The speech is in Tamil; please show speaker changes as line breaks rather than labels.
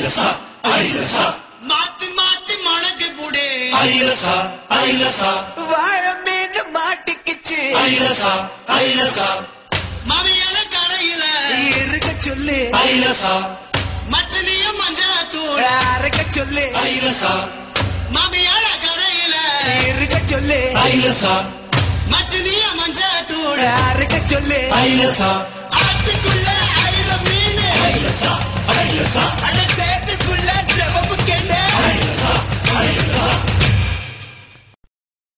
ஐலசா ஐலசா
மாத்தி மாத்தி மணக்கு புடே
ஐலசா ஐலசா
வாழ மீன் மாட்டிக்கிச்சு
ஐலசா ஐலசா
மாமியால கரையில
இருக்க சொல்லு
ஐலசா
மச்சனிய மஞ்சா தூள்
அரைக்க சொல்லு
ஐலசா
மாமியால கரையில
இருக்க சொல்லு
ஐலசா
மச்சனிய மஞ்சா தூள்
அரைக்க சொல்லு
ஐலசா
ஆத்துக்குள்ள ஐல மீன்
ஐலசா ஐலசா
அடத்தே